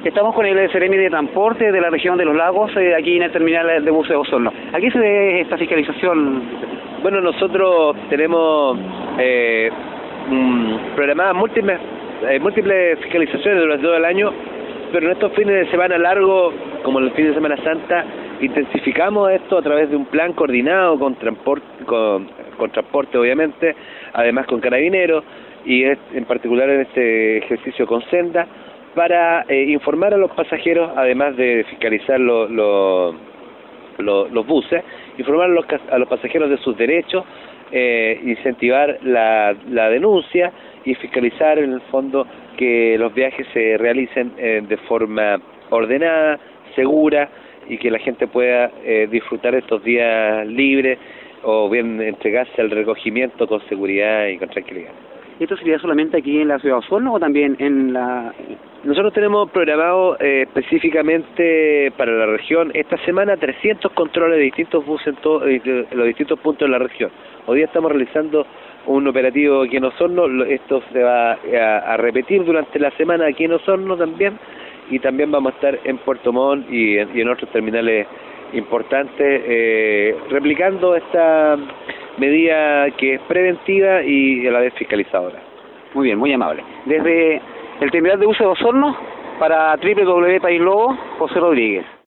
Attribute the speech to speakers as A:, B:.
A: Estamos con el Seremi de Transporte de la región de los Lagos, aquí en el terminal de buses de Osorno. ¿A qué se debe esta fiscalización?
B: Bueno, nosotros tenemos programadas múltiples fiscalizaciones durante todo el año, pero en estos fines de semana largos, como el fin de Semana Santa, intensificamos esto a través de un plan coordinado con transporte obviamente, además con carabineros, y en particular en este ejercicio con Senda, para informar a los pasajeros, además de fiscalizar los buses, informar a los pasajeros de sus derechos, incentivar la denuncia y fiscalizar en el fondo que los viajes se realicen de forma ordenada, segura, y que la gente pueda disfrutar estos días libres o bien entregarse al recogimiento con seguridad y con tranquilidad.
A: ¿Esto sería solamente aquí en la ciudad de Osorno o también en la...?
B: Nosotros tenemos programado específicamente para la región esta semana 300 controles de distintos buses en los distintos puntos de la región. Hoy día estamos realizando un operativo aquí en Osorno, esto se va a repetir durante la semana aquí en Osorno también, y también vamos a estar en Puerto Montt y en otros terminales importantes, replicando esta medida que es preventiva y a la vez fiscalizadora.
A: Muy bien, muy amable. Desde el terminal de buses de Osorno, para www.paislobo, José Rodríguez.